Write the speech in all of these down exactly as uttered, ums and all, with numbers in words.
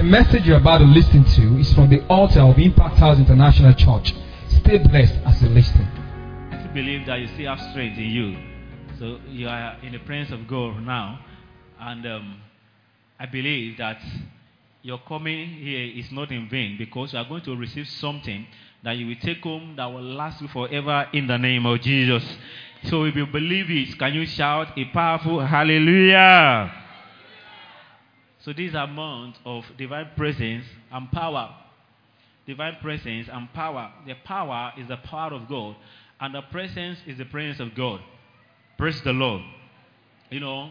message you're about to listen to is from the altar of Impact House International Church. Stay blessed as you listen. I still believe that you still have strength in you. So you are in the presence of God now. And um, I believe that your coming here is not in vain, because you are going to receive something that you will take home that will last you forever in the name of Jesus. So if you believe it, can you shout a powerful hallelujah? So this is a month of divine presence and power. Divine presence and power. The power is the power of God, and the presence is the presence of God. Praise the Lord. You know,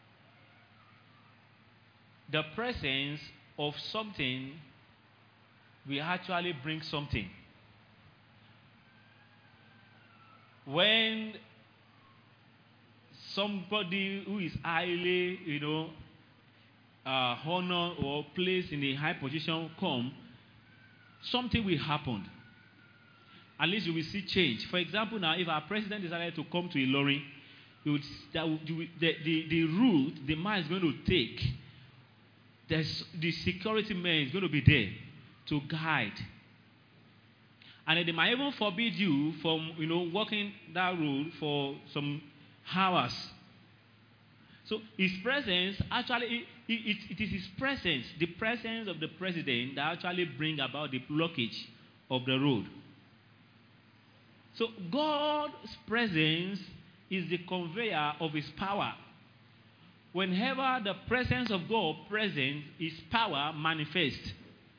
the presence of something will actually bring something. When somebody who is highly, you know, uh, honored or placed in a high position come, something will happen. At least you will see change. For example, now, if our president decided to come to Ilorin, you would, that would, you would, the, the, the route the man is going to take, there's, the security man is going to be there to guide. And they might even forbid you from, you know, walking that road for some hours. So his presence, actually, it, it, it is his presence, the presence of the president, that actually bring about the blockage of the road. So God's presence is the conveyor of his power. Whenever the presence of God present, his power manifests.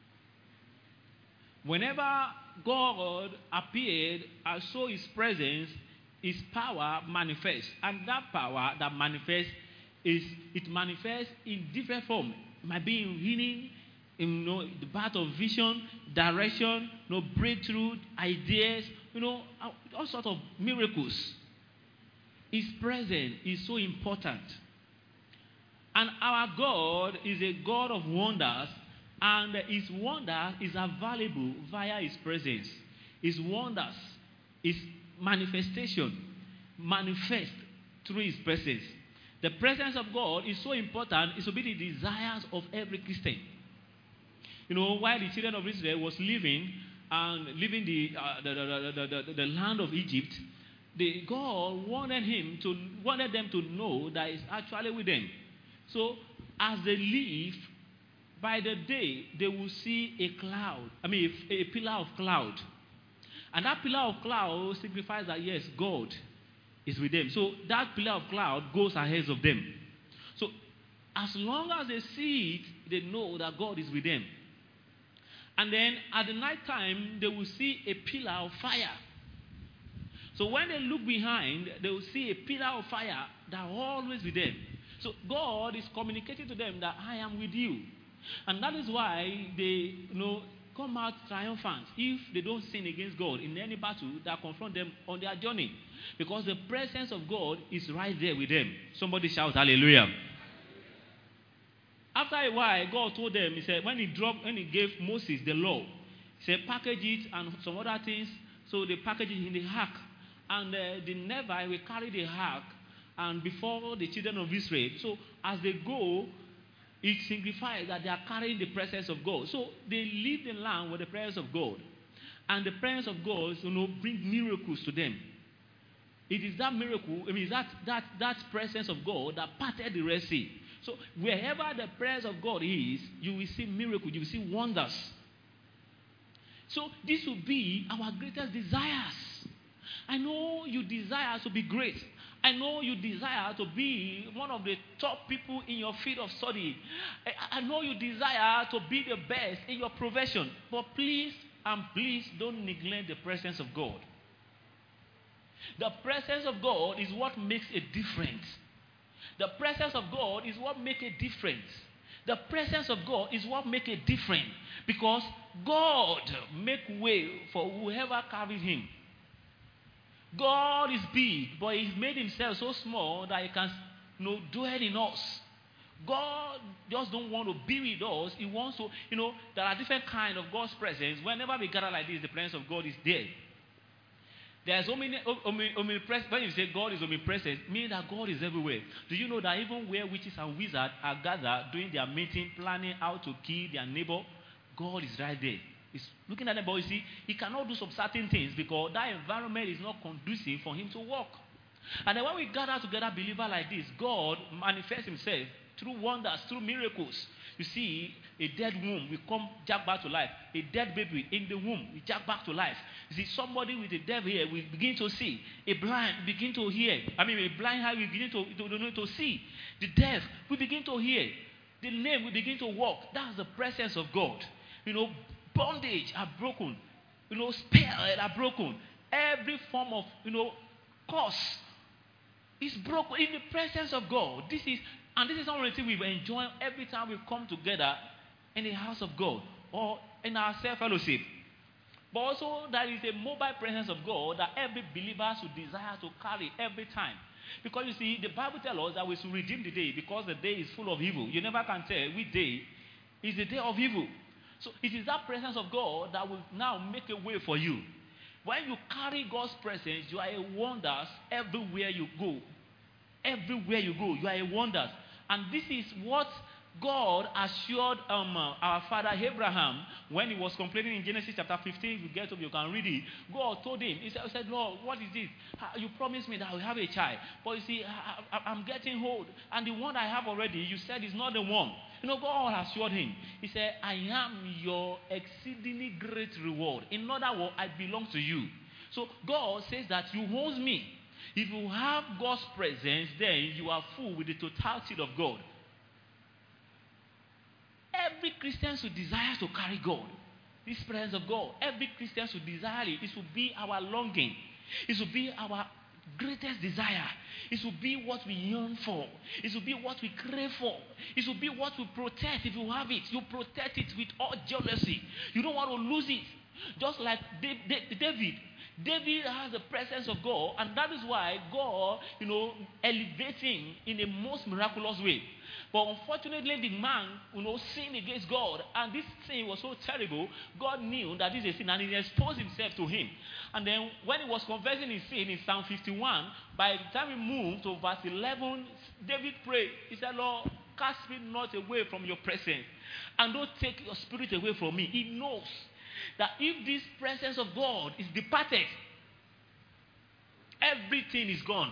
Whenever God appeared and saw his presence, his power manifests. And that power that manifests, is it manifests in different forms. It might be in healing, in, you know, the path of vision, direction, you know, breakthrough, ideas, you know, all sorts of miracles. His presence is so important. And our God is a God of wonders, and his wonder is available via his presence. His wonders, his manifestation, manifest through his presence. The presence of God is so important, it's to be the desires of every Christian. You know, while the children of Israel was living and living the, uh, the, the, the, the, the land of Egypt, the God wanted him to wanted them to know that it's actually with them. So as they live, by the day they will see a cloud. I mean, a, a pillar of cloud, and that pillar of cloud signifies that yes, God is with them. So that pillar of cloud goes ahead of them. So as long as they see it, they know that God is with them. And then at the night time, they will see a pillar of fire. So when they look behind, they will see a pillar of fire that always with them. So God is communicating to them that I am with you. And that is why they, you know, come out triumphant if they don't sin against God in any battle that confront them on their journey. Because the presence of God is right there with them. Somebody shout hallelujah. After a while, God told them, he said, when he dropped, when he gave Moses the law, he said, package it and some other things. So they packaged it in the ark. And uh, the Nevi will carry the ark and before the children of Israel. So as they go, it signifies that they are carrying the presence of God. So they leave the land with the presence of God. And the presence of God, you know, bring miracles to them. It is that miracle, I mean, that, that, that presence of God that parted the Red Sea. So wherever the presence of God is, you will see miracles, you will see wonders. So this will be our greatest desires. I know you desire to be great. I know you desire to be one of the top people in your field of study. I know you desire to be the best in your profession. But please and please don't neglect the presence of God. The presence of God is what makes a difference. The presence of God is what makes a difference. The presence of God is what makes a difference. Because God makes way for whoever carries him. God is big, but he's made himself so small that he can, you know, dwell in us. God just don't want to be with us. He wants to, you know, there are different kinds of God's presence. Whenever we gather like this, the presence of God is there. There's omni- omni- omnipresent. When you say God is omnipresent, meaning that God is everywhere. Do you know that even where witches and wizards are gathered doing their meeting, planning how to kill their neighbor, God is right there. He's looking at them, but you see, he cannot do some certain things because that environment is not conducive for him to work. And then when we gather together, believer like this, God manifests himself through wonders, through miracles. You see, a dead womb will come jack back to life. A dead baby in the womb will jack back to life. You see, somebody with a deaf ear will begin to see. A blind will begin to hear. I mean, a blind eye will begin to, to, to, to see. The deaf will begin to hear. The lame will begin to walk. That's the presence of God. You know, bondage are broken. You know, spells are broken. Every form of, you know, curse is broken in the presence of God. This is And this is one of the things we enjoy every time we come together in the house of God or in our self-fellowship. But also there is a mobile presence of God that every believer should desire to carry every time. Because you see, the Bible tells us that we should redeem the day because the day is full of evil. You never can tell which day is the day of evil. So it is that presence of God that will now make a way for you. When you carry God's presence, you are a wonder everywhere you go. Everywhere you go, you are a wonder. And this is what God assured um, uh, our father Abraham when he was complaining in Genesis chapter fifteen. If you get up, you can read it. God told him, he said, he said Lord, what is this? You promised me that I will have a child. But you see, I, I, I'm getting old. And the one I have already, you said is not the one. You know, God assured him. He said, I am your exceedingly great reward. In other words, I belong to you. So God says that you own me. If you have God's presence, then you are full with the totality of God. Every Christian should desire to carry God, this presence of God. Every Christian should desire it. It should be our longing. It should be our greatest desire. It should be what we yearn for. It should be what we crave for. It should be what we protect. If you have it, you protect it with all jealousy. You don't want to lose it. Just like David. David has the presence of God, and that is why God, you know, elevates him in a most miraculous way. But unfortunately, the man, you know, sinned against God, and this sin was so terrible, God knew that this is a sin, and he exposed himself to him. And then when he was confessing his sin in Psalm fifty-one, by the time we moved to verse eleven, David prayed. He said, Lord, cast me not away from your presence, and don't take your spirit away from me. He knows that if this presence of God is departed, everything is gone.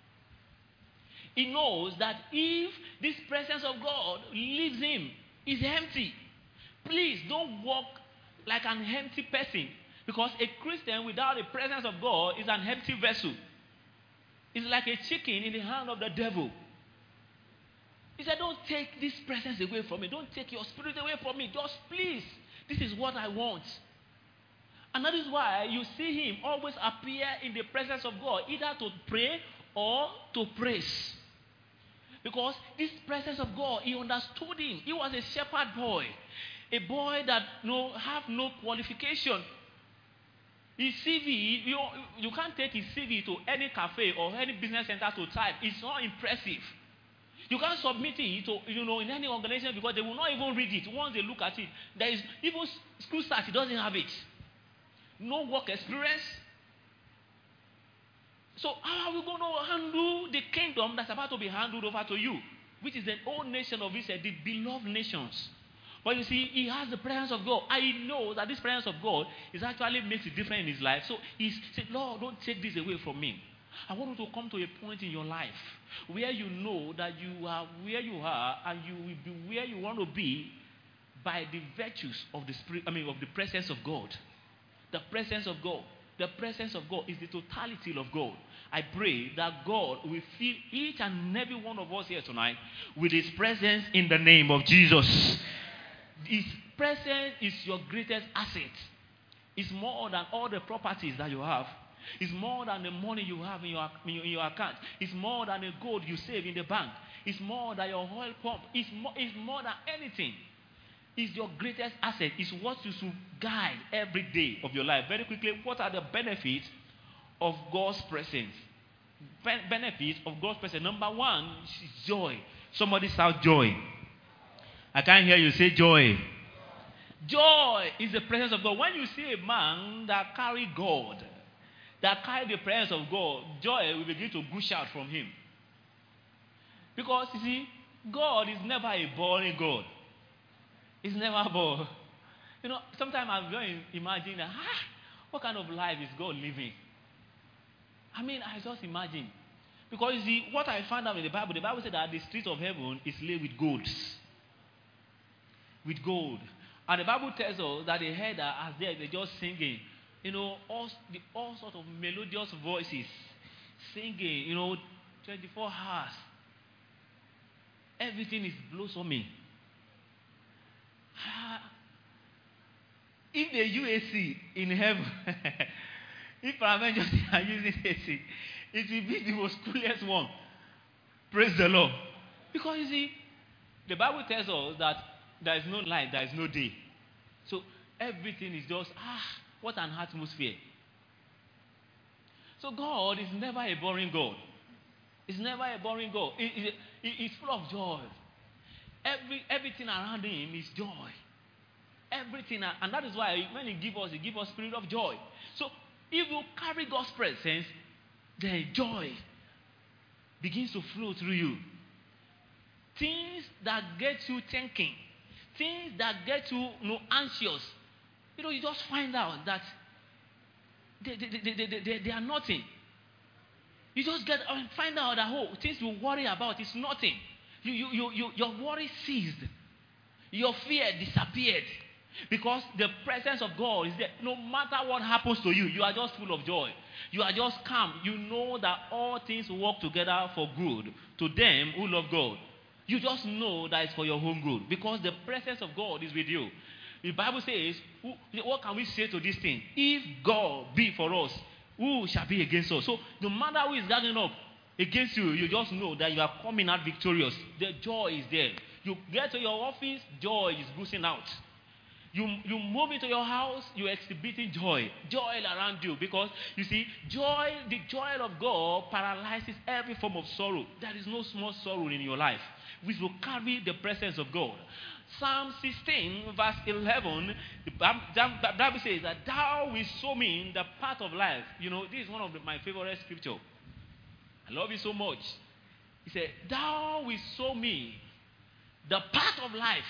He knows that if this presence of God leaves him, he's empty. Please don't walk like an empty person, because a Christian without the presence of God is an empty vessel. It's like a chicken in the hand of the devil. He said, don't take this presence away from me. Don't take your spirit away from me. Just please, this is what I want. And that is why you see him always appear in the presence of God, either to pray or to praise. Because this presence of God, he understood him. He was a shepherd boy. A boy that you know, have no qualification. His C V, you, you can't take his C V to any cafe or any business center to type. It's not impressive. You can't submit it to, you know, in any organization because they will not even read it. Once they look at it, there is even school start, he doesn't have it. No work experience. So how are we going to handle the kingdom that's about to be handed over to you, which is the old nation of Israel, the beloved nations? But you see, he has the presence of God. I know that this presence of God is actually makes a difference in his life. So he said, Lord, don't take this away from me. I want you to come to a point in your life where you know that you are where you are and you will be where you want to be by the virtues of the spirit, I mean of the presence of God. The presence of God. The presence of God is the totality of God. I pray that God will fill each and every one of us here tonight with his presence in the name of Jesus. His presence is your greatest asset. It's more than all the properties that you have. It's more than the money you have in your, in your, in your account. It's more than the gold you save in the bank. It's more than your oil pump. It's more, it's more than anything. It's your greatest asset. It's what you should guide every day of your life. Very quickly, what are the benefits of God's presence? Ben- benefits of God's presence. Number one is joy. Somebody shout joy. I can't hear you say joy. Joy is the presence of God. When you see a man that carry God, that carry the presence of God, joy will begin to gush out from him. Because, you see, God is never a boring God. He's never bored. You know, sometimes I'm going to imagine that, ah, what kind of life is God living? I mean, I just imagine. Because, you see, what I found out in the Bible, the Bible said that the streets of heaven is laid with gold. With gold. And the Bible tells us that they heard that as they, they're just singing, you know, all, the, all sorts of melodious voices, singing, you know, twenty-four hours. Everything is blossoming. If the U A C in heaven, if Avengers are using A C, it will be the most coolest one. Praise the Lord. Because you see, the Bible tells us that there is no night, there is no day. So everything is just, ah, what an atmosphere. So God is never a boring God. It's never a boring God. It, it, it, it's full of joy. Every, everything around him is joy. Everything, and that is why when he gives us, he gives us spirit of joy. So if you carry God's presence, then joy begins to flow through you. Things that get you thinking, things that get you, you know, anxious, you know, you just find out that they, they, they, they, they, they are nothing. You just get and find out that, oh, things you worry about is nothing. You, you, you, you, your worry ceased. Your fear disappeared. Because the presence of God is there. No matter what happens to you, you are just full of joy. You are just calm. You know that all things work together for good to them who love God. You just know that it's for your own good. Because the presence of God is with you. The Bible says, what can we say to this thing? If God be for us, who shall be against us? So no matter who is gathering up against you, you just know that you are coming out victorious. The joy is there. You get to your office, joy is boosting out. You, you move into your house, you're exhibiting joy. Joy around you. Because, you see, joy, the joy of God paralyzes every form of sorrow. There is no small sorrow in your life, which will carry the presence of God. Psalm sixteen, verse eleven, the Bible says that thou wilt show me the path of life. You know, this is one of the, my favorite scripture. I love it so much. He said, thou wilt show me the path of life.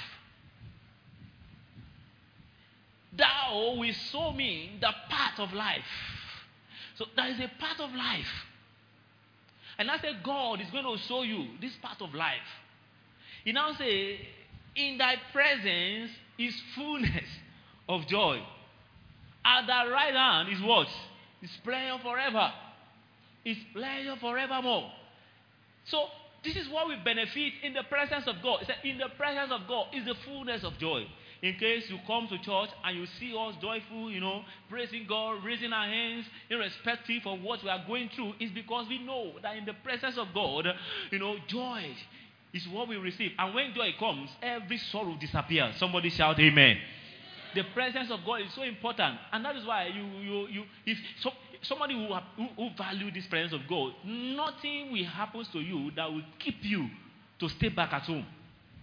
Thou wilt show me the path of life. So there is a path of life. And I said, God is going to show you this path of life. He now says, in thy presence is fullness of joy. At thy right hand is what? Is pleasure forever. Is pleasure forevermore. So this is what we benefit in the presence of God. He said, in the presence of God is the fullness of joy. In case you come to church and you see us joyful, you know, praising God, raising our hands, irrespective of what we are going through, it's because we know that in the presence of God, you know, joy is what we receive. And when joy comes, every sorrow disappears. Somebody shout amen. The presence of God is so important. And that is why you, you, you if so, somebody who, who, who value this presence of God, nothing will happen to you that will keep you to stay back at home.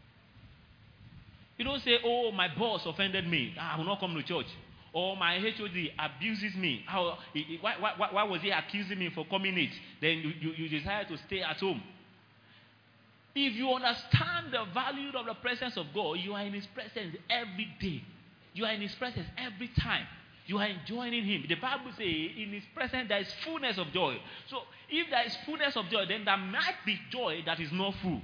You don't say, oh, my boss offended me. I will not come to church. Or my H O D abuses me. How, why, why, why was he accusing me for coming late? Then you, you, you decide to stay at home. If you understand the value of the presence of God, you are in his presence every day. You are in his presence every time. You are enjoying him. The Bible says in his presence there is fullness of joy. So if there is fullness of joy, then there might be joy that is not full.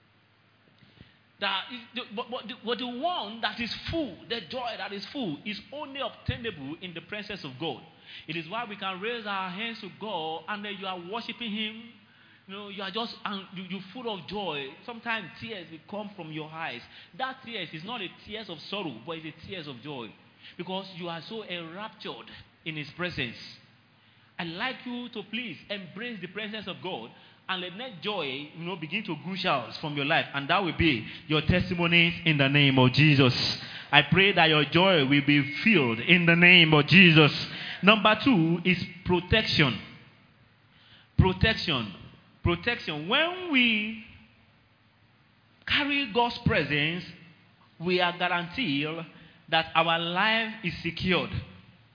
That is the, but, but, the, but the one that is full, the joy that is full, is only obtainable in the presence of God. It is why we can raise our hands to God and then you are worshiping him. You know, you are just and you, you're full of joy. Sometimes tears will come from your eyes. That tears is not a tears of sorrow, but it's a tears of joy. Because you are so enraptured in his presence. I'd like you to please embrace the presence of God. And let that joy, you know, begin to gush out from your life. And that will be your testimonies in the name of Jesus. I pray that your joy will be filled in the name of Jesus. Number two is protection. Protection. Protection. When we carry God's presence, we are guaranteed that our life is secured.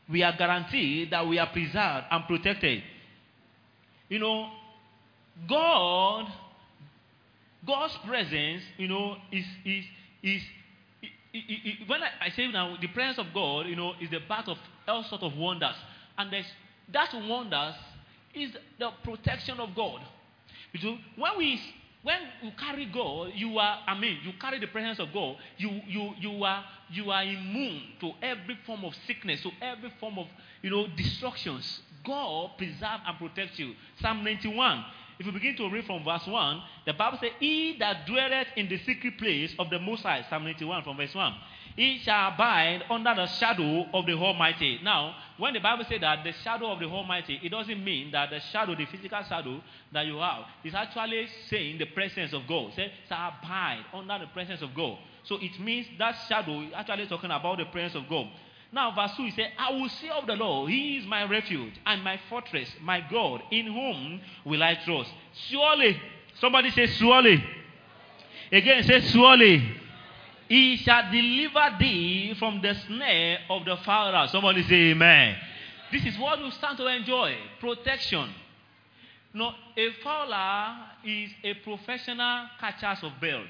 we are guaranteed that we are preserved and protected. You know, God, God's presence, you know, is is is. It, it, it, when I, I say now, the presence of God, you know, is the part of all sorts of wonders, and there's that wonders is the protection of God. You know, when we when you carry God, you are, I mean, you carry the presence of God. You you you are you are immune to every form of sickness, to every form of, you know, destructions. God preserve and protect you. Psalm ninety-one. If you begin to read from verse one, the Bible says, "He that dwelleth in the secret place of the Most High," Psalm ninety-one from verse one, "he shall abide under the shadow of the Almighty." Now, when the Bible says that the shadow of the Almighty, it doesn't mean that the shadow, the physical shadow that you have, is actually saying the presence of God. It says, shall abide under the presence of God. So it means that shadow is actually talking about the presence of God. Now, verse two, he said, "I will say of the Lord, he is my refuge and my fortress, my God, in whom will I trust." Surely, somebody say surely. Again, say surely. "He shall deliver thee from the snare of the fowler." Somebody say amen. This is what you stand to enjoy. Protection. No, a fowler is a professional catcher of birds.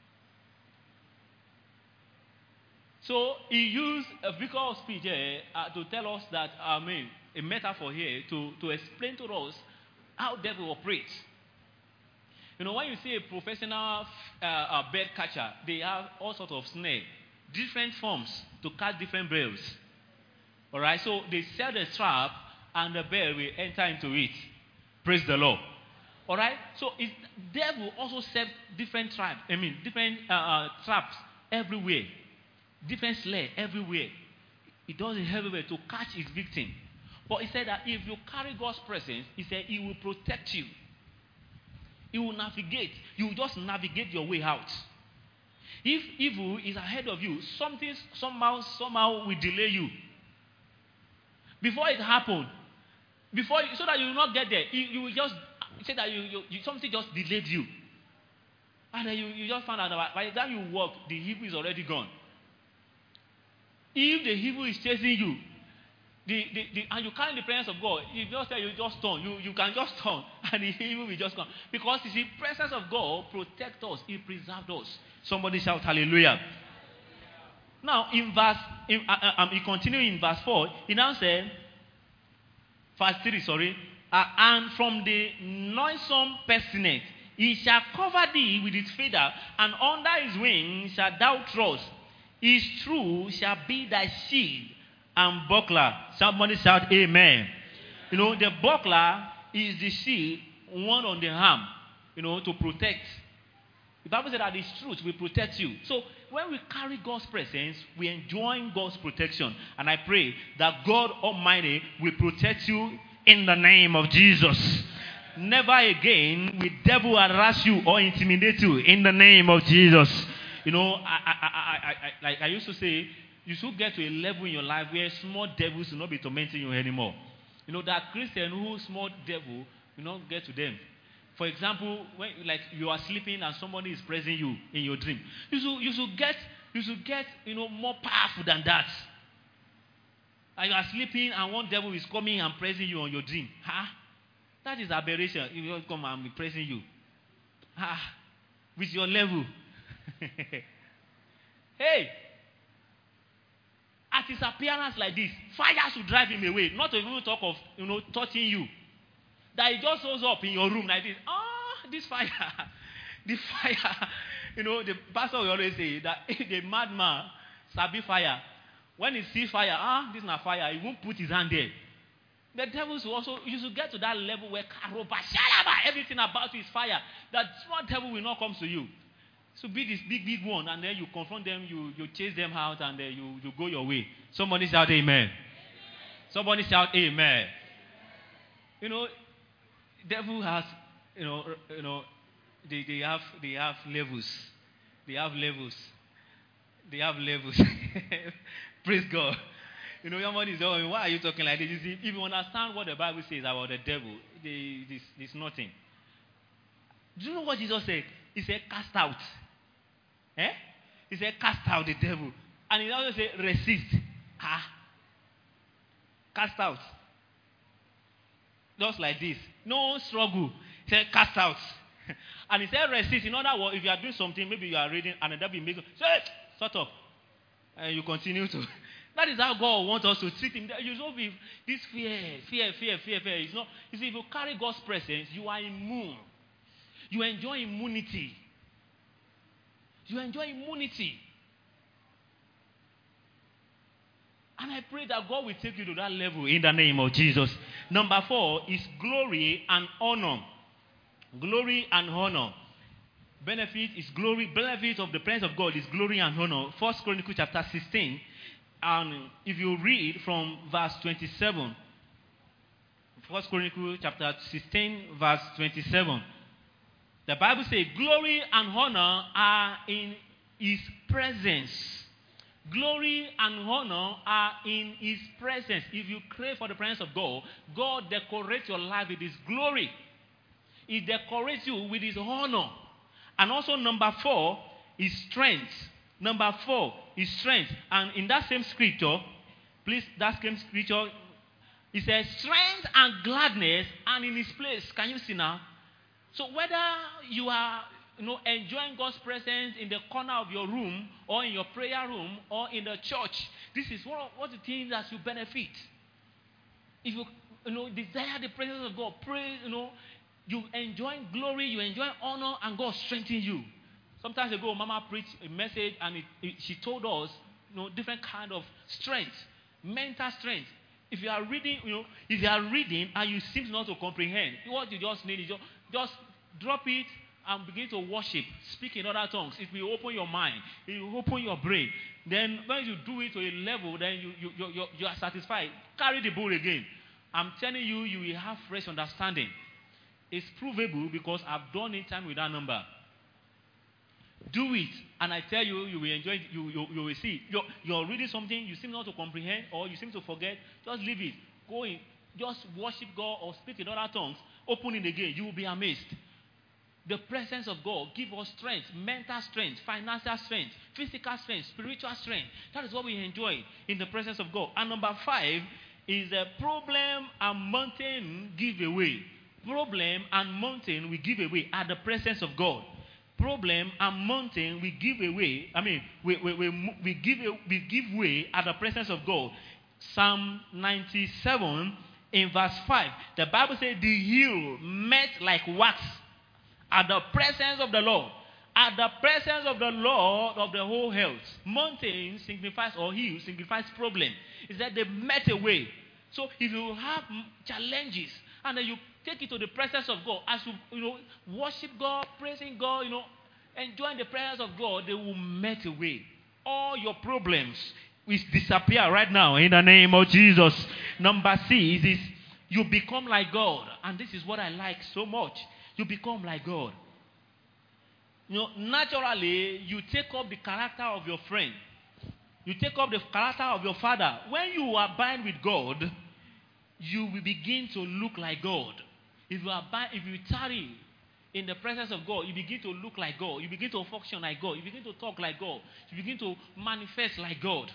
So he used a figure of speech here uh, to tell us that, I mean, a metaphor here to, to explain to us how devil operates. You know, when you see a professional uh, uh, bird catcher, they have all sorts of snare, different forms to catch different birds. All right, so they set the trap and the bird will enter into it. Praise the Lord. All right, so it, devil also set different traps. I mean, different uh, uh, traps everywhere. Different snare everywhere. He does it everywhere to catch his victim. But he said that if you carry God's presence, he said he will protect you. He will navigate. You will just navigate your way out. If evil is ahead of you, something somehow somehow will delay you. Before it happens, before so that you will not get there, you, you will just say that you, you, you something just delayed you, and then you, you just found out that by the time you walk, the evil is already gone. If the evil is chasing you, the, the, the, and you carry the presence of God, you just say you just turn, you, you can just turn, and the evil will just come. Because the presence of God protects us, it preserves us. Somebody shout hallelujah. Now, in verse, in, uh, uh, um, he continued in verse four, he now said, verse three, sorry, uh, "And from the noisome pestilence, he shall cover thee with his feather, and under his wings shalt thou trust. His truth shall be thy shield and buckler." Somebody shout amen. You know, the buckler is the shield worn on the arm, you know, to protect. The Bible said that his truth will protect you. So when we carry God's presence, we enjoy God's protection. And I pray that God Almighty will protect you in the name of Jesus. Never again will devil harass you or intimidate you in the name of Jesus. You know, I, I, I, I, I, like I used to say, you should get to a level in your life where small devils will not be tormenting you anymore. You know, that Christian who small devil, you don't get to them. For example, when like you are sleeping and somebody is praising you in your dream, you should you should get you should get you know more powerful than that. And you are sleeping and one devil is coming and praising you on your dream. Huh? That is aberration. He will come and be praising you. Huh? With your level. Hey, at his appearance like this, fire should drive him away. Not to even talk of you know touching you. That he just shows up in your room like this. Ah, oh, this fire, the fire. You know, the pastor will always say that the madman sabi fire. When he sees fire, ah, this is not fire. He won't put his hand there. The devils will also, you should get to that level where everything about you is fire. That small devil will not come to you. So be this big, big one, and then you confront them, you, you chase them out, and then you, you go your way. Somebody shout amen. Amen. Somebody shout amen. You know, devil has, you know, you know, they, they have they have levels. They have levels. They have levels. Praise God. You know, somebody is saying, why are you talking like this? You see, if you understand what the Bible says about the devil, it's nothing. Do you know what Jesus said? He said, cast out. Eh? He said, cast out the devil. And he also said, resist. Ah. cast out. Just like this. No struggle. He said, cast out. And he said, resist. In other words, if you are doing something, maybe you are reading, and the devil makes you say, shut up. And you continue to. That is how God wants us to treat him. You know, this fear, fear, fear, fear, fear. It's not. You see, if you carry God's presence, you are immune. You enjoy immunity. You enjoy immunity. And I pray that God will take you to that level in the name of Jesus. Number four is glory and honor. Glory and honor. Benefit is glory. Benefit of the presence of God is glory and honor. First Chronicles chapter sixteen. And if you read from verse twenty-seven. First Chronicles chapter sixteen, verse twenty-seven. The Bible says, glory and honor are in his presence. Glory and honor are in his presence. If you crave for the presence of God, God decorates your life with his glory. He decorates you with his honor. And also number four is strength. Number four is strength. And in that same scripture, please, that same scripture, it says strength and gladness are in his place. Can you see now? So whether you are, you know, enjoying God's presence in the corner of your room or in your prayer room or in the church, this is what, what the things that you benefit. If you, you know, desire the presence of God, pray, you know, you enjoy glory, you enjoy honor, and God strengthens you. Sometimes ago, Mama preached a message, and it, it, she told us, you know, different kind of strength, mental strength. If you are reading, you know, if you are reading and you seem not to comprehend, what you just need is just, just drop it and begin to worship, speak in other tongues. It will open your mind. It will open your brain. Then when you do it to a level, then you you you, you, you are satisfied. Carry the bowl again. I'm telling you, you will have fresh understanding. It's provable because I've done it time with that number. Do it, and I tell you, you will enjoy it. You, you, you will see. You're, you're reading something, you seem not to comprehend, or you seem to forget. Just leave it. Go in. Just worship God or speak in other tongues. Open it again. You will be amazed. The presence of God gives us strength, mental strength, financial strength, physical strength, spiritual strength. That is what we enjoy in the presence of God. And number five is the problem and mountain give away. Problem and mountain we give away at the presence of God. Problem and mountain we give away. I mean, we we we, we give we give way at the presence of God. Psalm ninety-seven in verse five. The Bible says the hill met like wax at the presence of the Lord. At the presence of the Lord of the whole health. Mountain signifies, or hill signifies problem. Is that they met away. So if you have challenges and then you take it to the presence of God, as you, you know, worship God, praising God, you know, enjoying the presence of God, they will melt away. All your problems will disappear right now in the name of Jesus. Number six is you become like God. And this is what I like so much. You become like God. You know, naturally, you take up the character of your friend. You take up the character of your father. When you abide with God, you will begin to look like God. If you abide, if you tarry in the presence of God, you begin to look like God. You begin to function like God. You begin to talk like God. You begin to manifest like God.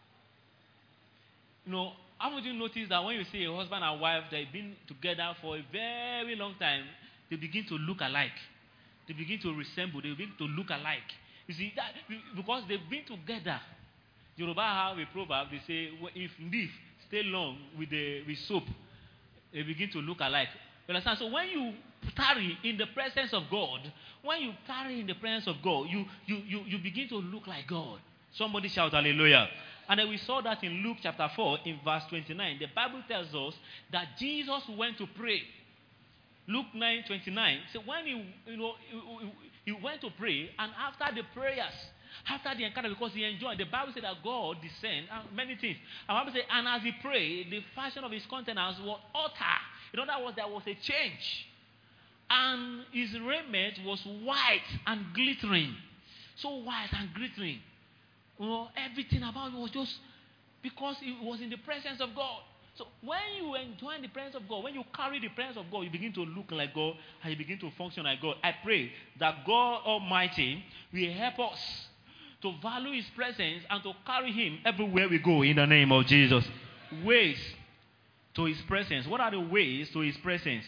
You know, haven't you noticed that when you see a husband and wife, they've been together for a very long time, they begin to look alike. They begin to resemble. They begin to look alike. You see, that because they've been together. Yoruba have a proverb. They say, if leaf stay long with the with soap, they begin to look alike. You understand? So when you tarry in the presence of God, when you tarry in the presence of God, you you you, you begin to look like God. Somebody shout hallelujah. And then we saw that in Luke chapter four, in verse twenty-nine. The Bible tells us that Jesus went to pray. Luke nine twenty-nine. So when he, you know, he, he went to pray, and after the prayers, after the encounter, because he enjoyed, the Bible said that God descended, uh, many things. And the Bible said, and as he prayed, the fashion of his countenance was altered. In other words, there was a change. And his raiment was white and glittering. So white and glittering. You know, everything about it was just because he was in the presence of God. So when you enjoy the presence of God, when you carry the presence of God, you begin to look like God and you begin to function like God. I pray that God Almighty will help us to value his presence and to carry him everywhere we go in the name of Jesus. Ways. to his presence. What are the ways to his presence?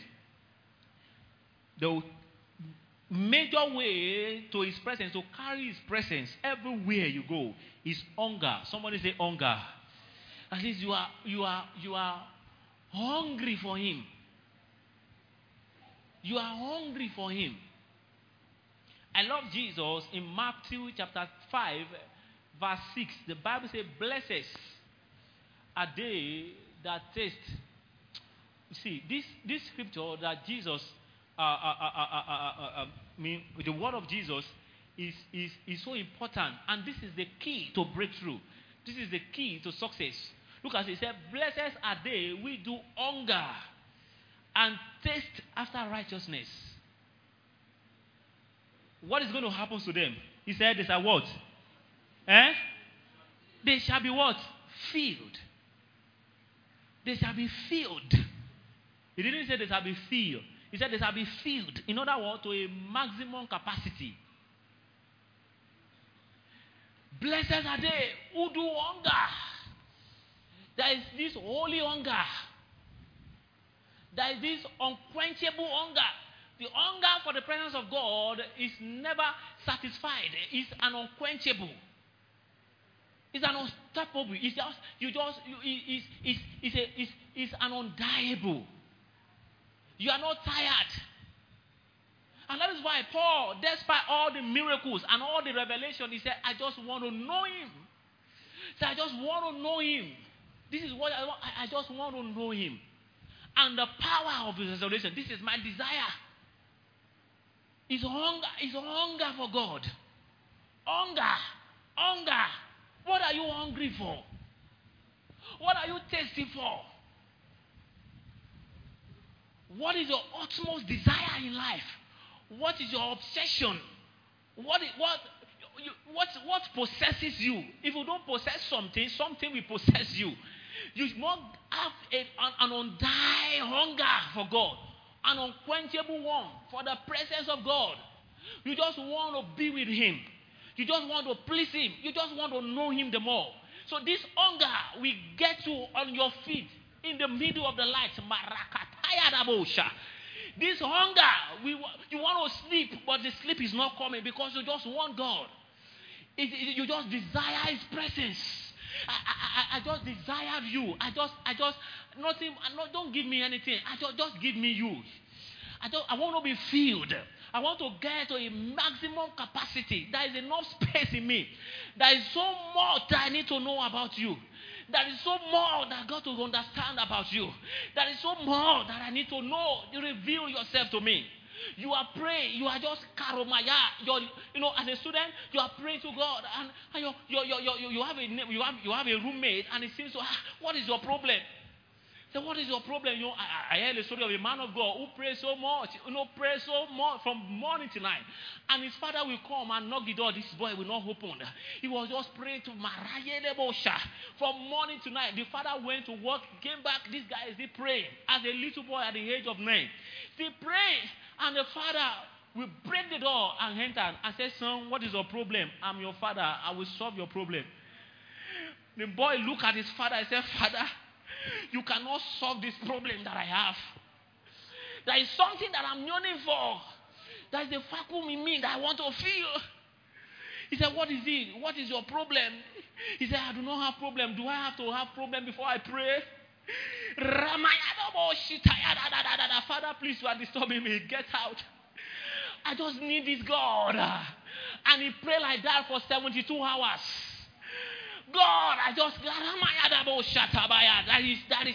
The major way to his presence, to carry his presence everywhere you go, is hunger. Somebody say hunger. At least you are you are you are hungry for him. You are hungry for him. I love Jesus in Matthew chapter five, verse six. The Bible says, blessed are they that taste. You see, this, this scripture that Jesus, uh, uh, uh, uh, uh, uh, uh, mean, the word of Jesus is, is, is so important. And this is the key to breakthrough. This is the key to success. Look at it. He said, blessed are they we do hunger and taste after righteousness. What is going to happen to them? He said, they shall what? Eh? They shall be what? Filled. They shall be filled. He didn't say they shall be filled. He said they shall be filled. In other words, to a maximum capacity. Blessed are they who do hunger. There is this holy hunger. There is this unquenchable hunger. The hunger for the presence of God is never satisfied. It's an unquenchable. It's an unstoppable. It's just, you just, you, it's, it's, it's, a, it's, it's an undeniable. You are not tired. And that is why Paul, despite all the miracles and all the revelation, he said, I just want to know him. He said, I just want to know him. This is what I want. I just want to know him. And the power of his resurrection. This is my desire. It's hunger. It's hunger for God. Hunger. Hunger. What are you hungry for? What are you thirsty for? What is your utmost desire in life? What is your obsession? What is, what, you, what, what possesses you? If you don't possess something, something will possess you. You must have a, an, an undying hunger for God. An unquenchable one for the presence of God. You just want to be with him. You just want to please him. You just want to know him the more. So this hunger will get you on your feet in the middle of the light. This hunger, we, you want to sleep, but the sleep is not coming because you just want God. It, it, you just desire his presence. I, I, I just desire you. I just, I just, nothing, not, don't give me anything. I just, just give me you. I just, I want to be filled. I want to get to a maximum capacity. There is enough space in me. There is so much that I need to know about you. There is so more that God will understand about you. There is so more that I need to know. You reveal yourself to me. You are praying. You are just karomaya. You're, you know, as a student, you are praying to God, and, and you you you you have a you have you have a roommate, and it seems so. Ah, what is your problem? So what is your problem? You know, I, I heard the story of a man of God who prays so much, you know, prays so much from morning to night. And his father will come and knock the door. This boy will not open. He was just praying to Marayelebosha from morning to night. The father went to work, came back. This guy is still praying as a little boy at the age of nine. Still praying. And the father will break the door and enter and say, son, what is your problem? I'm your father. I will solve your problem. The boy looked at his father and said, Father, you cannot solve this problem that I have. There is something that I'm yearning for. There is a vacuum in me that I want to feel. He said, what is it? What is your problem? He said, I do not have problem. Do I have to have problem before I pray? Father, please, you are disturbing me. Get out. I just need this God. And he prayed like that for seventy-two hours. God, I just that is that is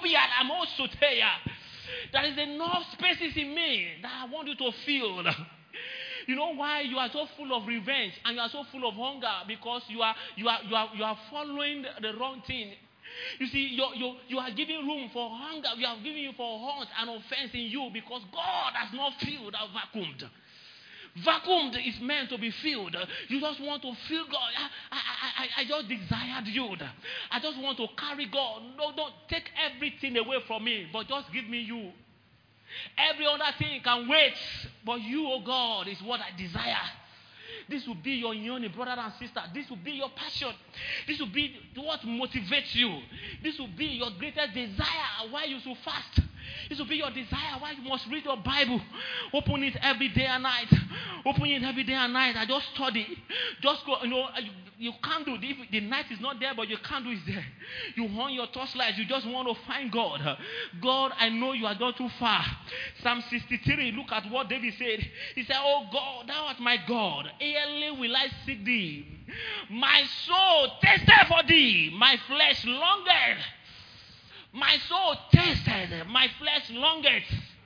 there is enough spaces in me that I want you to fill. You know why you are so full of revenge and you are so full of hunger? Because you are you are you are you are following the wrong thing. You see, you you you are giving room for hunger. You are giving you for hurt and offense in you because God has not filled or vacuumed. Vacuumed is meant to be filled. You just want to feel God. I, I, I, I just desired you. I just want to carry God. No, don't take everything away from me, but just give me you. Every other thing can wait, but you, oh God, is what I desire. This will be your yearning, brother and sister. This will be your passion. This will be what motivates you. This will be your greatest desire why you should fast. This will be your desire why you must read your Bible. Open it every day and night. Open it every day and night. I just study. Just go, you know, you, you can't do it. The night is not there, but your candle is there. You on your torchlight. You just want to find God. God, I know you are gone too far. Psalm sixty-three, look at what David said. He said, oh God, thou art my God. Early will I seek thee. My soul thirsted for thee. My flesh longeth. My soul tasted, my flesh longeth.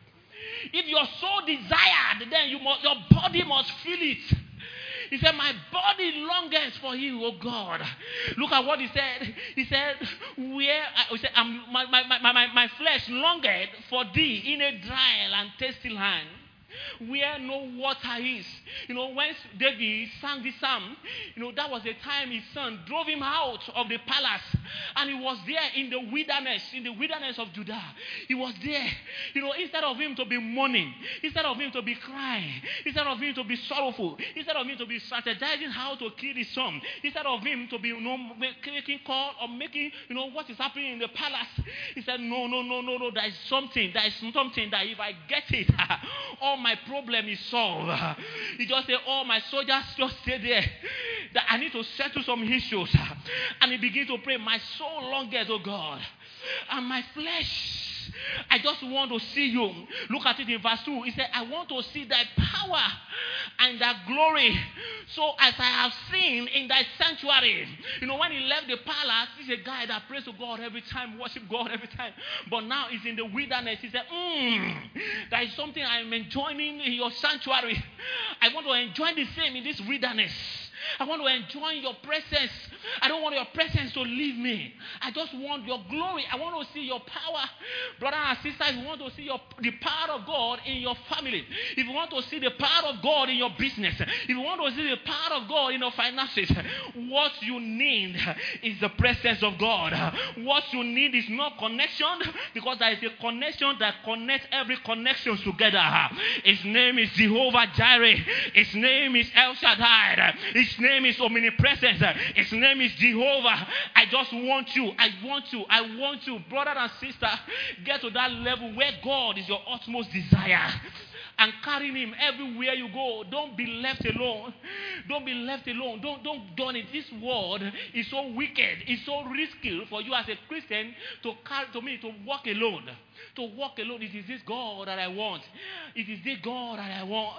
If your soul desired, then you must, your body must feel it. He said, my body longeth for you, oh God. Look at what he said. He said, where he said, um, my, my, my, my, my flesh longeth for thee in a dry and thirsty land, where no water is. You know, when David sang this psalm, you know, that was the time his son drove him out of the palace. And he was there in the wilderness, in the wilderness of Judah. He was there. You know, instead of him to be mourning, instead of him to be crying, instead of him to be sorrowful, instead of him to be strategizing how to kill his son, instead of him to be, you know, making call or making, you know, what is happening in the palace, he said, no, no, no, no, no, there is something, there is something that if I get it, all my problem is solved. He just said, oh, my soldiers just stay there. That I need to settle some issues. And he began to pray, my soul longeth, oh God, and my flesh, I just want to see you. Look at it in verse two. He said, I want to see thy power and thy glory. So as I have seen in thy sanctuary. You know, when he left the palace, he's a guy that prays to God every time, worship God every time. But now he's in the wilderness. He said, mm, there is something I'm enjoying in your sanctuary. I want to enjoy the same in this wilderness. I want to enjoy your presence. I don't want your presence to leave me. I just want your glory. I want to see your power. Brother and sister, if you want to see your, the power of God in your family, if you want to see the power of God in your business, if you want to see the power of God in your finances, what you need is the presence of God. What you need is not connection, because there is a connection that connects every connection together. His name is Jehovah Jireh. His name is El Shaddai. His name is omnipresent. His name is Jehovah. I just want you. I want you. I want you, brother and sister, get to that level where God is your utmost desire. And carrying him everywhere you go. Don't be left alone. Don't be left alone. Don't don't do it. This world is so wicked. It's so risky for you as a Christian to carry to me to walk alone. To walk alone. It is this God that I want. It is this God that I want.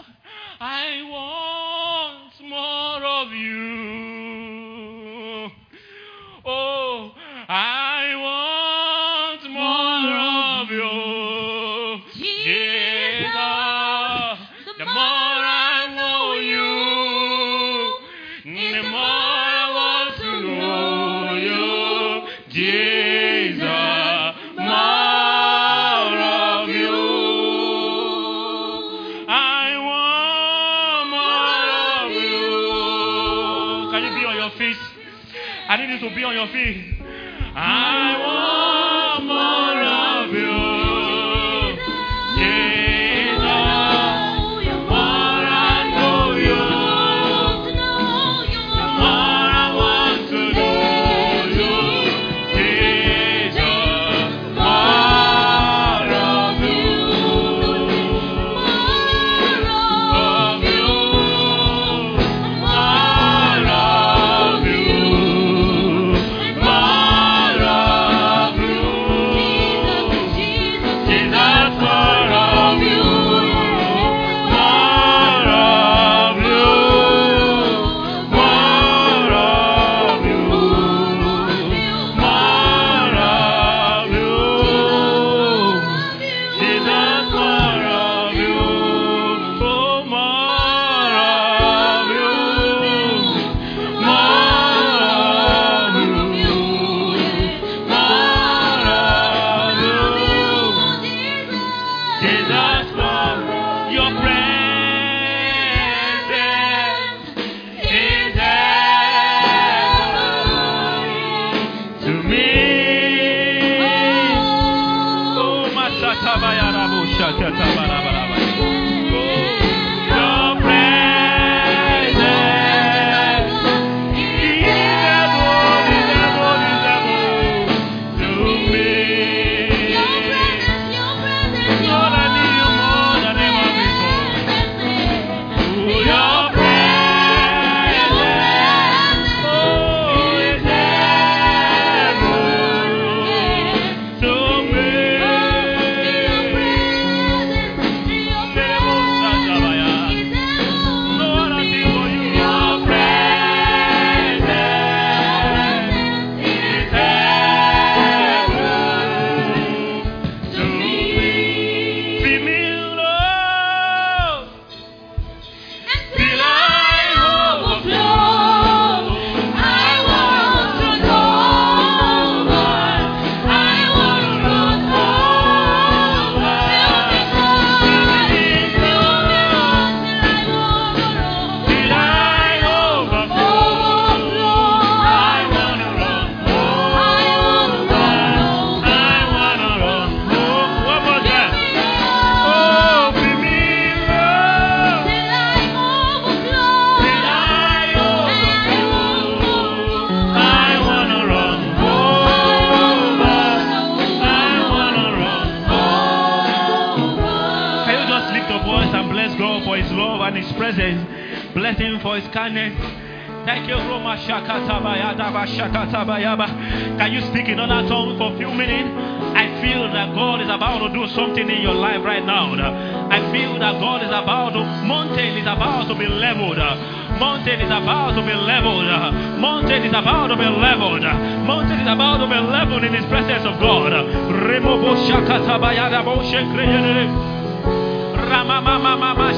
I want more of you. Oh, I want more of you. Jesus. The more I know you, the more I want to know you. Jesus, more of you. I want more of you. Can you be on your feet? I need you to be on your feet. I want more of you. Your presence presence. Bless him for his kindness. Thank you, Roma Shakatabayadaba Shakatabayaba. Can you speak in other tongues for a few minutes? I feel that God is about to do something in your life right now. I feel that God is about to, mountain is about to be leveled. Mountain is about to be leveled. Mountain is about to be leveled. Mountain is about to be leveled in his presence of God. Remobo Shakatabayadabo Shakre. Ramamama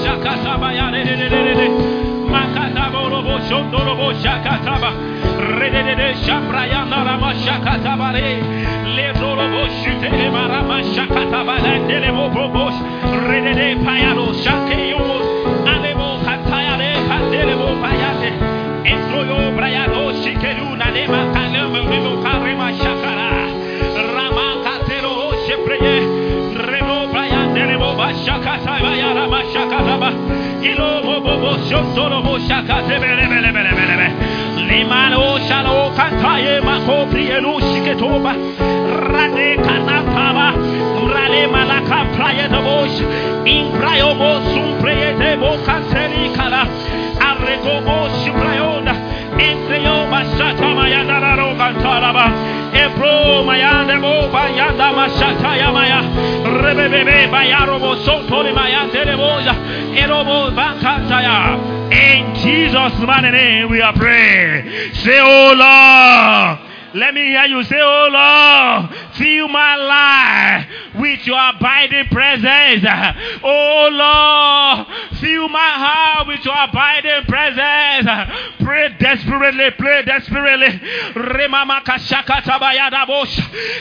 Shakatabayadede. Makatabo robo shondo robo shakataba redede shabrayana rama shakataba le robo shute marama shakataba le bobosh redede payaro shakeyo alebo katayare kandelebo payate entroyo brayano shikeru na le makalemo lebo karema shakara rama katero shepreye rebo brayandelebo bashakataba yarama shakataba ilo bobo shondo robo shakate bele bele bele bele limano shalo kantaye makopri elu shiketoba rade kanataba rale malaka praye de bosh in prayo bo sum praye de bo kanseri kala arrego bo shiprayona entre yo bashata mayanda ro kantaraba ebro mayande bo bayanda mashata ya maya rebebebe bayaro bo sotori mayande de boja erobo bankataya. In Jesus' mighty name we are praying. Say, oh Lord. Let me hear you say, oh Lord, fill my life with your abiding presence. Oh Lord, fill my heart with your abiding presence. Pray desperately, pray desperately. Remama kashaka tabayada bosh.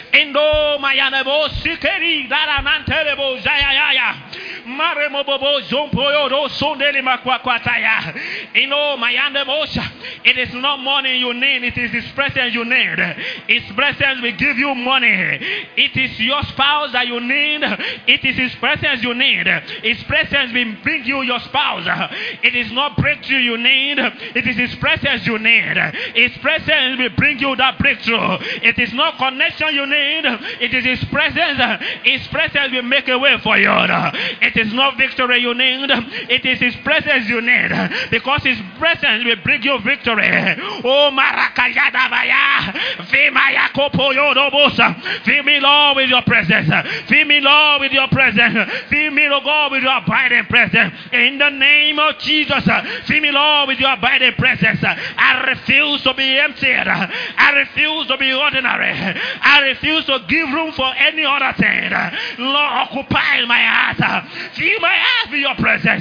Indo mayana bosh. Sikeri dara nantelebo jayaya. Maremo bobo zompoyo do sondeli makwakwataya. Ino mayanda bosh. It is not money you need, it is his presence you need. His presence will give you money. It is your spouse that you need. It is his presence you need. His presence will bring you your spouse. It is not breakthrough you need. It is his presence you need. His presence will bring you that breakthrough. It is not connection you need. It is his presence. His presence will make a way for you. It is not victory you need. It is his presence you need. Because his presence will bring you victory. Oh, Marakayada Baya. Fill me, Lord, with your presence. Fill me, Lord, with your presence. Fill me, Lord God, with your abiding presence. In the name of Jesus, fill me, Lord, with your abiding presence. I refuse to be emptied. I refuse to be ordinary. I refuse to give room for any other thing. Lord, occupy my heart. Fill my heart with your presence.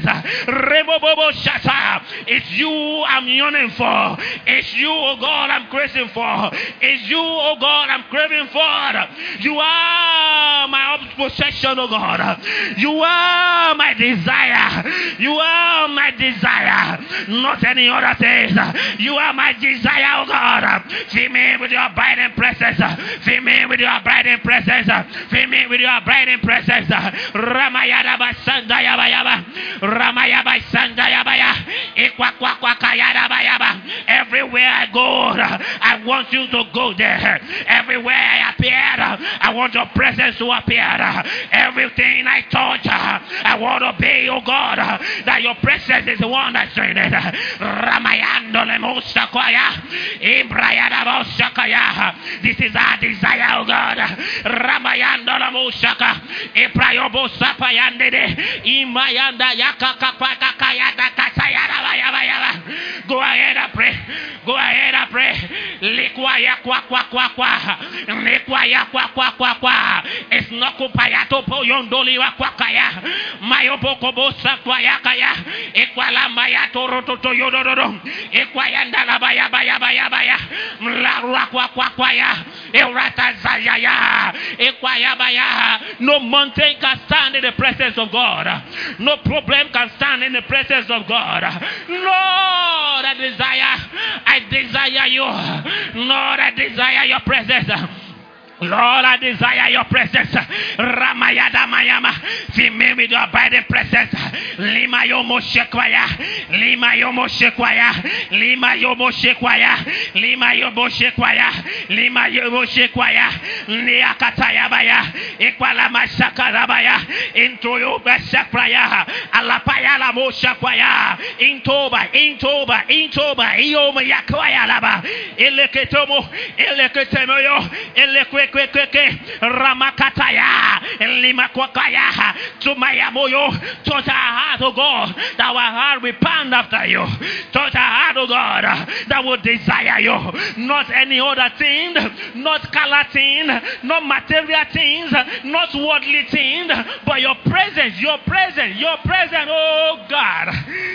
It's you I'm yearning for. It's you, oh God, I'm craving for. It's you, oh God, I'm craving for. You are my possession, oh God. You are my desire. You are my desire. Not any other thing. You are my desire, oh God. Fill me with your abiding presence. Fill me with your abiding presence. Fill me with your abiding presence. Ramayada Basandaya Bayaba. Ramayaba Sandaya Baya. Equaquaquacayada Bayaba. Everywhere I go, I want you to go there. Everywhere I appear, I want your presence to appear. Everything I touch, I want to be, oh God, that your presence is the one that's doing it. Ramayando lemosakwaya, Ibrayada bosakaya. This is our desire, oh God. Ramayando lemosaka, Ibrayobo sapayande, Imayanda yakakakakayada kasayada bayaba. Go ahead and pray. Go ahead and pray. Likwaya kwa kwa kwa kwa. Likwaya kwa kwa kwa kwa. Es no kupayato po yondoli wa kwa kaya. Mayopo kobosa kwa yakaya. Ekwala mayato rototo yodododo. Ekwayanda la baya baya baya baya. Mlarua kwa kwa kwa ya. Eurata zayaya. Ekwaya baya. No mountain can stand in the presence of God. No problem can stand in the presence of God. Lord, I desire, I desire you. Lord, I desire your presence. Lord, I desire your presence. Ramayada Mayama. Fill me with your abiding presence. Lima Yomo Shekwaya. Lima Yomo Shekwaya. Lima Yomo Shekwaya. Lima Yomo Shekwaya. Lima Yomo Shekwaya. Niakataya Baya. Equala Mashakarabaya. Into your Bashakraya. Alapaya la Moshakwaya. Intoba, Intoba, Intoba. Ioma Yakwaya Laba. Eleketomo. Eleketemoyo. Elekwe. Ramakataya, Limakwakaya, to my amoyo, touch our heart, oh God, that our heart will pound after you. Touch our heart, oh God, that will desire you. Not any other thing, not color thing, not material things, not worldly things, but your presence, your presence, your presence, oh God.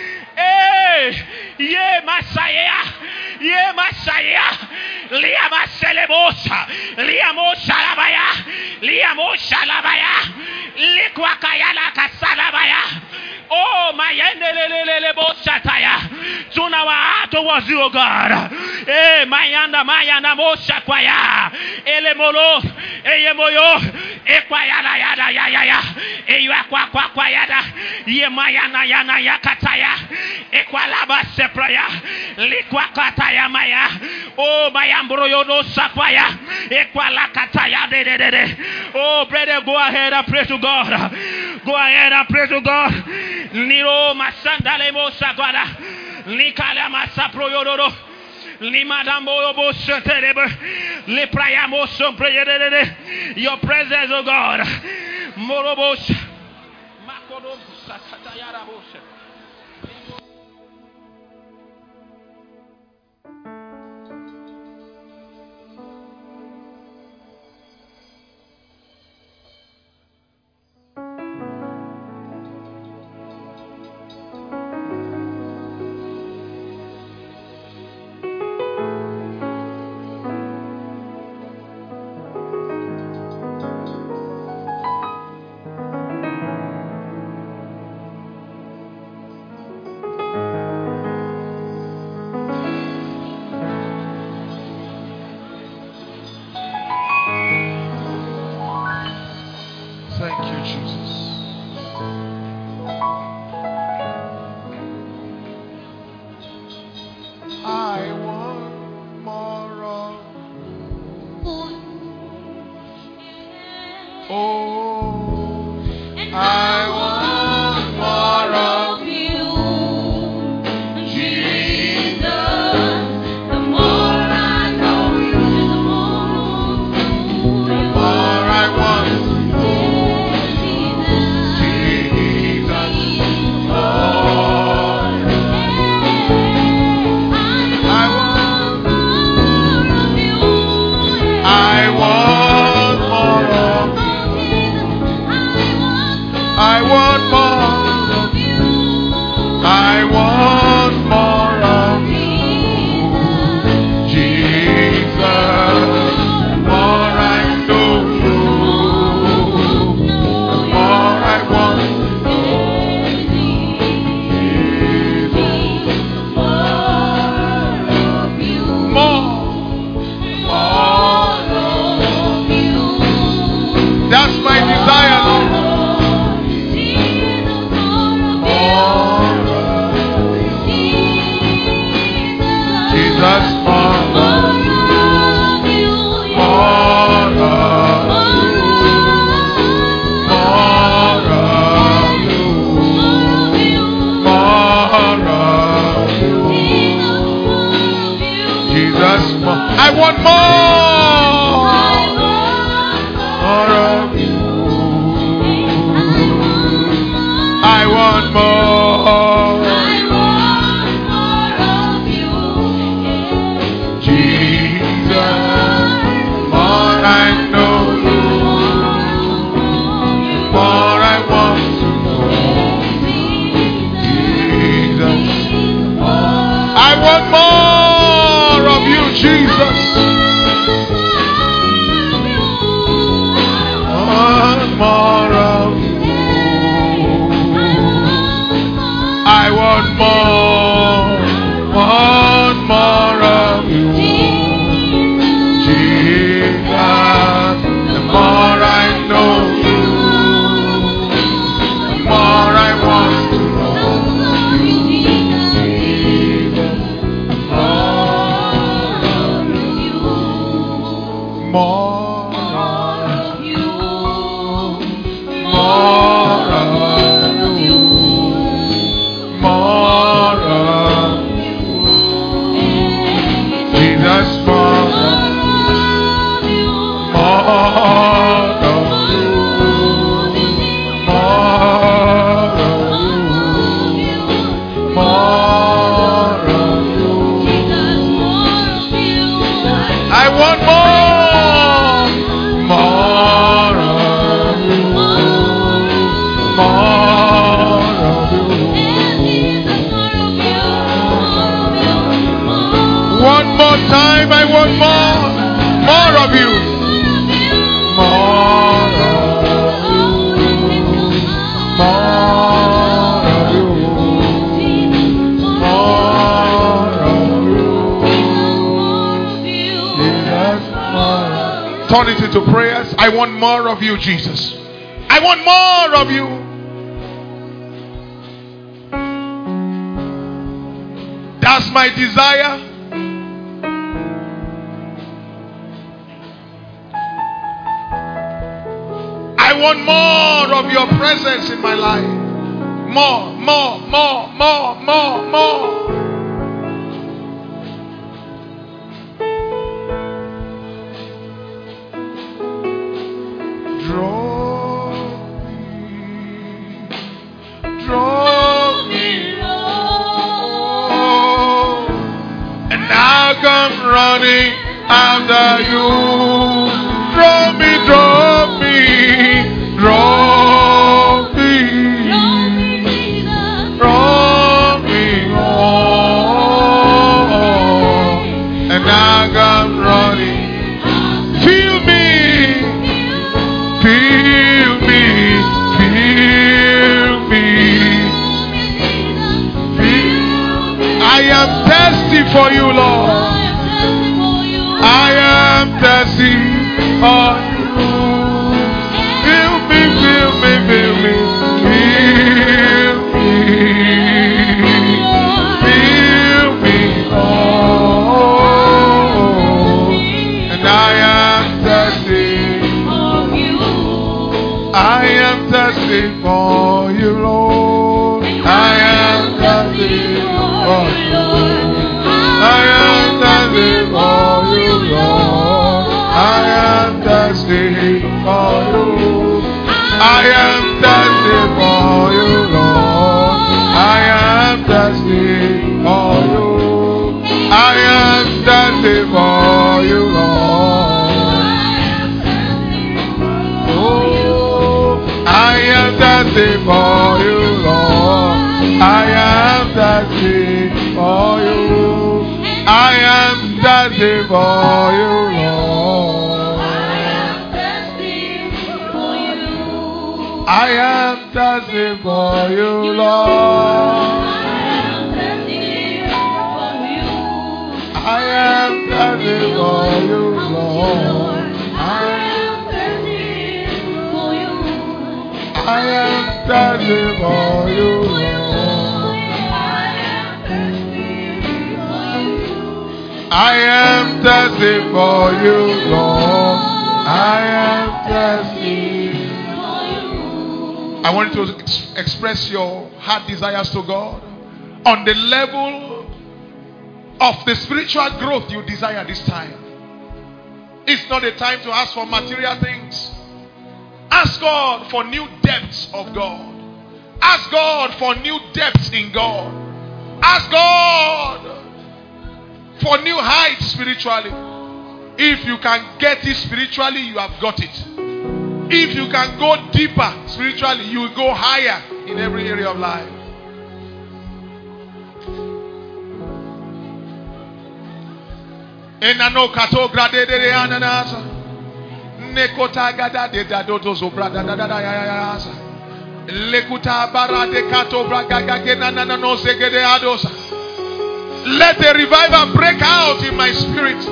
Hey, yeah, Messiah, yeah, Messiah, Liama Celebosa, Liamo Shalabaya, Liamo Shalabaya, Liquakayala Casalabaya. Oh, my endelelelebo sataya. Turn our heart towards you, God. Eh, my yanda, my yanda, mo shakwaya. Elemolo, eyemoyo, ekwayala yada ya ya ya. Eyakwa kwa kwa yada. Ye mayana yana yakataya. Ekwalaba sepraya. Likwakataya maya. Oh, my ambroyo no sakwaya. Ekwalakataya de de de de. Oh, brother, go ahead and pray to God. Go ahead and pray to God. Niro masandale mo sagwada. Nikala masapro yororo. Limadambo yobo senterebe. Leprayamo sompreyede. Your presence, oh God. Morobos. Makodo satayara boshe. I want more of you, Jesus. time I want more. More of you. More of you. More of you. More of you. Yes, more. Turn it into prayers. I want more of you, Jesus. I want more of you. That's my desire. I want more of your presence in my life. More, more, more, more, more, more. Draw me, draw me, Lord, and I'll come running after you. Draw me, draw me, draw me, draw me, Lord, and I'll come running. Feel me. Feel me, feel me, feel. I am thirsty for you, Lord. I am thirsty for you. Feel me, feel me, feel me, feel me, feel me, Lord. And I am thirsty. I am thirsty for you, Lord. I am thirsty for you. I am thirsty for you, Lord. I am thirsty for you. I am thirsty for you, Lord. I am thirsty for you. I am thirsty for you, Lord. I am thirsty for you, Lord. I am thirsty for you. I am thirsty for you, Lord. I am thirsty for you, Lord. I am thirsty for you, Lord. I am thirsty for you, Lord. I am thirsty for you, Lord. I am thirsty for you. I want you to ex- express your heart desires to God on the level of the spiritual growth you desire this time. It's not a time to ask for material things. Ask God for new depths of God. Ask God for new depths in God. Ask God for new heights spiritually. If you can get it spiritually, you have got it. If you can go deeper spiritually, you will go higher in every area of life. Nekota gada de dadoto zobra da da da da ya ya ya. Lekuta bara de kato braga gena na na no segede adosa. Let the revival break out in my spirit.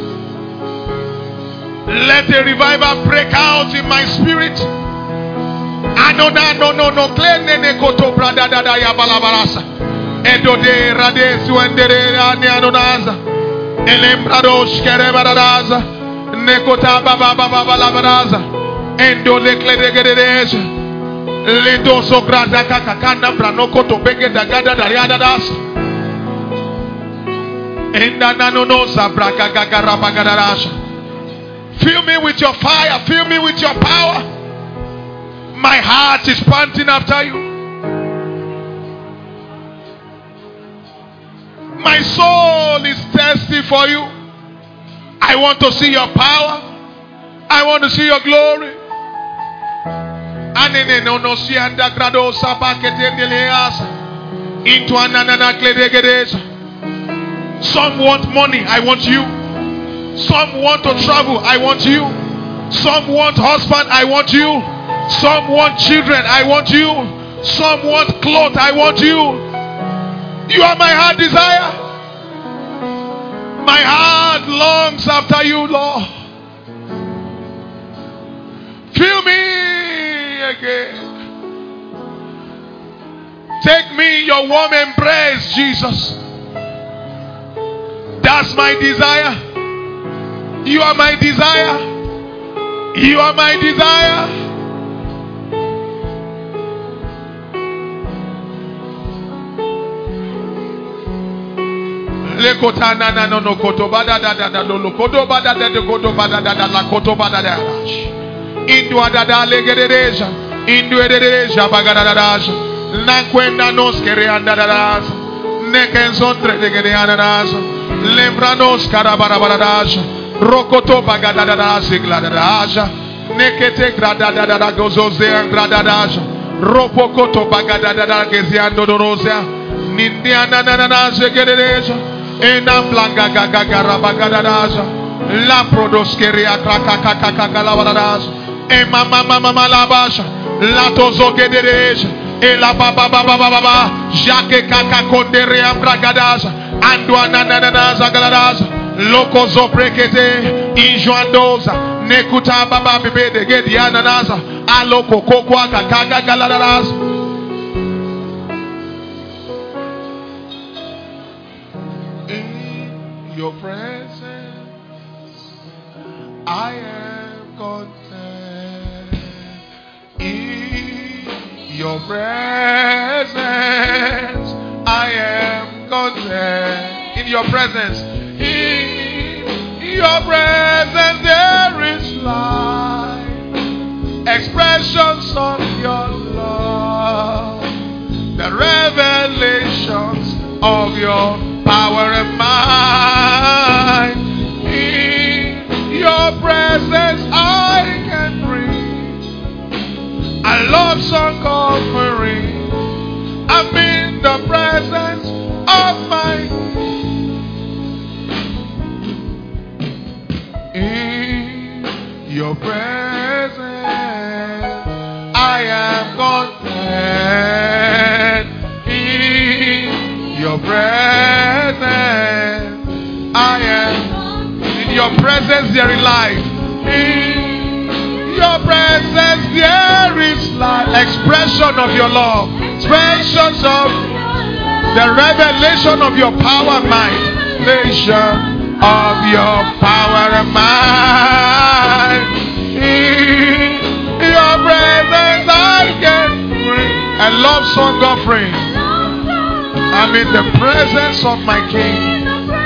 Let the revival break out in my spirit. Anona no no no klene ne koto brada da da ya balabarasa. Edo de rade suendere ane anonaza. Elembrado shkere baradaza. Nekota baba baba balabaraza. Endo lekle de gedereja. Ledo so grada kakakanda branoko to bege da gada da riada das. Enda nanono sabraka gagaraba gadarasha. Fill me with your fire. Fill me with your power. My heart is panting after you. My soul is thirsty for you. I want to see your power. I want to see your glory. Some want money. I want you. Some want to travel, I want you. Some want husband, I want you. Some want children, I want you. Some want clothes, I want you. You are my heart desire. My heart longs after you, Lord. Fill me again. Take me in your warm embrace, Jesus. That's my desire. You are my desire. You are my desire. Lekota na na no no koto bada da da da lo koto bada da da koto bada da da la koto bada da. Indu ada da legereja. Indu edereja bagada da da. Na kwenda nos kere anda da da. Nekenzontre de gede anda da. Lembranos karabara bada da. Rokoto bagada da da sigla da da. Nekete grada da da gozoze grada da. Ropokoto bagada da da geziando dorozia. Nindiana na na na zegereja. Ena blanca gaga garabagada da. La prodoskeria kraka kaka kaka la bada. E mama mama malabasha. La tozo gedereja. E la baba baba baba. Jake kaka kondere ambragadaza. Andwana na na na zagaladaza. Loko zoprekete. Injoandoza. Nekuta baba bebe de gediana naza. Aloko kokwa kaka galadaza. In your presence, I am content. In your presence, I am content. In your presence, in your presence, there is life. Expressions of your love, the revelations of your power and might. In your presence, I can breathe. A love song offering. I'm in the presence of my. In your presence, I am content. In your presence, I am. In your presence, there is life. In your presence, there is life. Expression of your love. Expressions of the revelation of your power and might. Revelation of your power and might. In your presence, I can bring a love song offering. I'm in the presence of my King.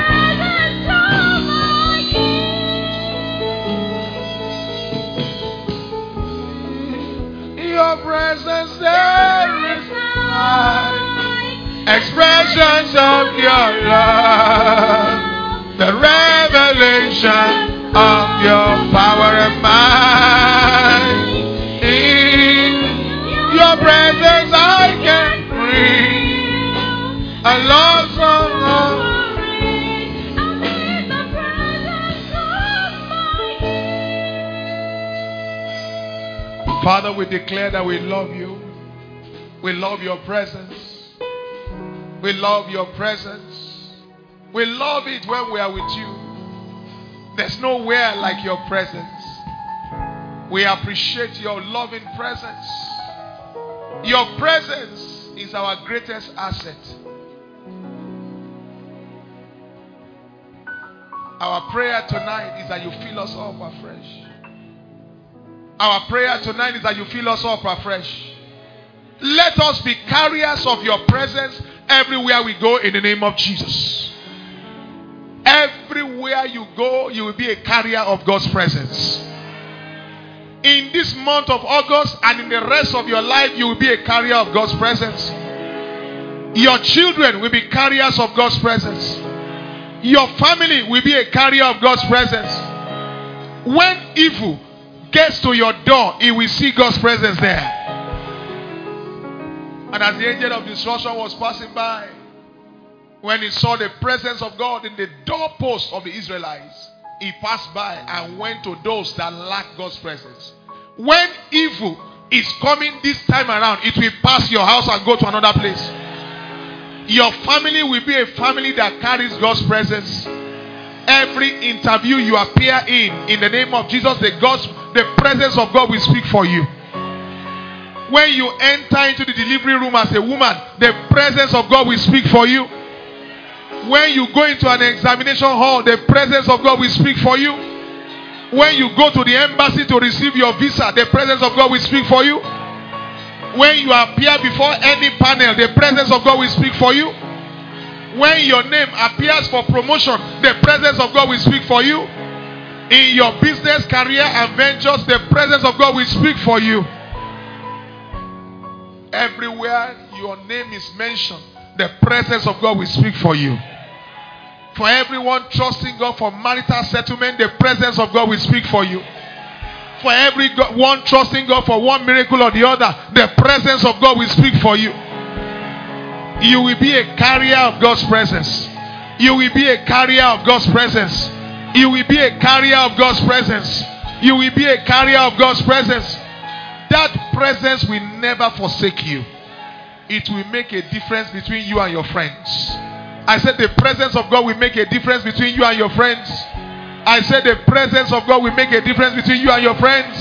In your presence there is life. Expressions of your love. The revelation of your power and might. In your presence I can breathe. A love song of Father, we declare that we love you. We love your presence. We love your presence. We love it when we are with you. There's nowhere like your presence. We appreciate your loving presence. Your presence is our greatest asset. Our prayer tonight is that you fill us up afresh. Our prayer tonight is that you fill us up afresh. Let us be carriers of your presence everywhere we go in the name of Jesus. Everywhere you go, you will be a carrier of God's presence. In this month of August and in the rest of your life, you will be a carrier of God's presence. Your children will be carriers of God's presence. Your family will be a carrier of God's presence. When evil gets to your door, it will see God's presence there. And as the angel of destruction was passing by, when he saw the presence of God in the doorpost of the Israelites, he passed by and went to those that lack God's presence. When evil is coming this time around, it will pass your house and go to another place. Your family will be a family that carries God's presence. Every interview you appear in, in the name of Jesus, the God's, the presence of God will speak for you. When you enter into the delivery room as a woman, the presence of God will speak for you. When you go into an examination hall, the presence of God will speak for you. When you go to the embassy to receive your visa, the presence of God will speak for you. When you appear before any panel, the presence of God will speak for you. When your name appears for promotion, the presence of God will speak for you. In your business, career, and ventures, the presence of God will speak for you. Everywhere your name is mentioned, the presence of God will speak for you. For everyone trusting God for marital settlement, the presence of God will speak for you. For everyone trusting God for one miracle or the other, the presence of God will speak for you. You will be a carrier of God's presence. You will be a carrier of God's presence. You will be a carrier of God's presence. You will be a carrier of God's presence. That presence will never forsake you. It will make a difference between you and your friends. I said the presence of God will make a difference between you and your friends. I said the presence of God will make a difference between you and your friends.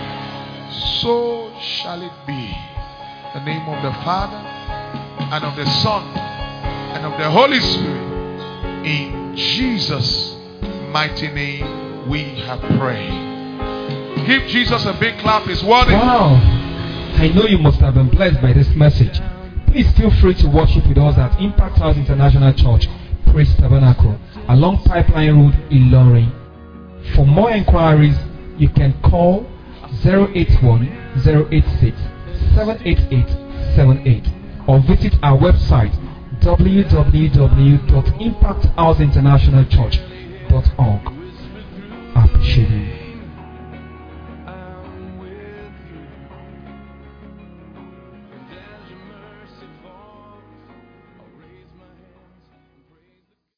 So shall it be. In the name of the Father, and of the Son, and of the Holy Spirit. In Jesus' mighty name we have prayed. Give Jesus a big clap. He's worthy. Wow. I know you must have been blessed by this message. Please feel free to worship with us at Impact House International Church, Praise Tabernacle, along Pipeline Road, Ilorin. For more inquiries, you can call zero eight one, zero eight six, seven eight eight seven eight or visit our website w w w dot impact house international church dot org. I appreciate you.